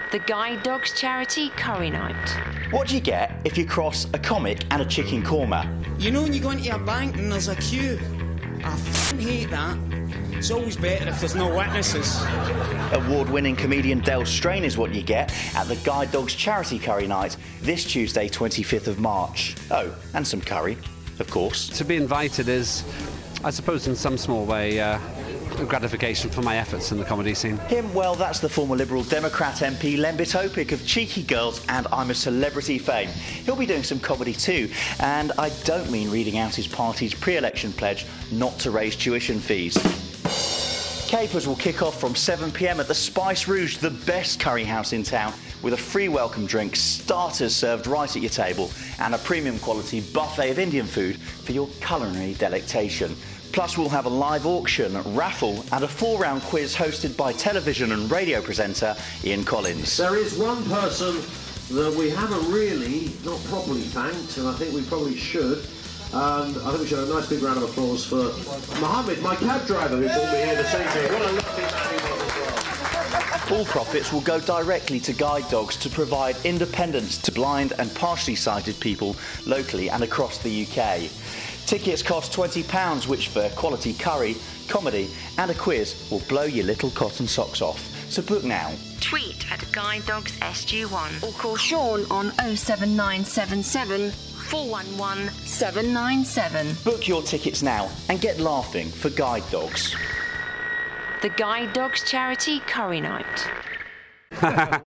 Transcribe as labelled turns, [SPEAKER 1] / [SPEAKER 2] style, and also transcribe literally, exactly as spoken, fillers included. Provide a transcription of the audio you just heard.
[SPEAKER 1] The Guide Dogs Charity Curry Night.
[SPEAKER 2] What do you get if you cross a comic and a chicken korma?
[SPEAKER 3] You know when you go into a bank and there's a queue? I f***ing hate that. It's always better if there's no witnesses.
[SPEAKER 2] Award-winning comedian Del Strain is what you get at the Guide Dogs Charity Curry Night this Tuesday, twenty-fifth of March. Oh, and some curry, of course.
[SPEAKER 4] To be invited is, I suppose in some small way, uh, a gratification for my efforts in the comedy scene.
[SPEAKER 2] Him, well, that's the former Liberal Democrat M P Lembit Opik of Cheeky Girls and I'm a Celebrity fame. He'll be doing some comedy too, and I don't mean reading out his party's pre-election pledge not to raise tuition fees. Capers will kick off from seven p m at the Spice Rouge, the best curry house in town, with a free welcome drink, starters served right at your table, and a premium quality buffet of Indian food for your culinary delectation. Plus, we'll have a live auction, raffle, and a four-round quiz hosted by television and radio presenter Ian Collins.
[SPEAKER 5] There is one person that we haven't really, not properly thanked, and I think we probably should. And I think we should have a nice big round of applause for Mohammed, my cab driver, who brought me here this evening. What a lovely man he was as well.
[SPEAKER 2] All profits will go directly to Guide Dogs to provide independence to blind and partially sighted people locally and across the U K. Tickets cost twenty pounds, which for quality curry, comedy and a quiz will blow your little cotton socks off. So book now.
[SPEAKER 1] Tweet at Guide Dogs S G one or call Sean on oh seven nine seven seven, four one one, seven nine seven.
[SPEAKER 2] Book your tickets now and get laughing for Guide Dogs.
[SPEAKER 1] The Guide Dogs Charity Curry Night.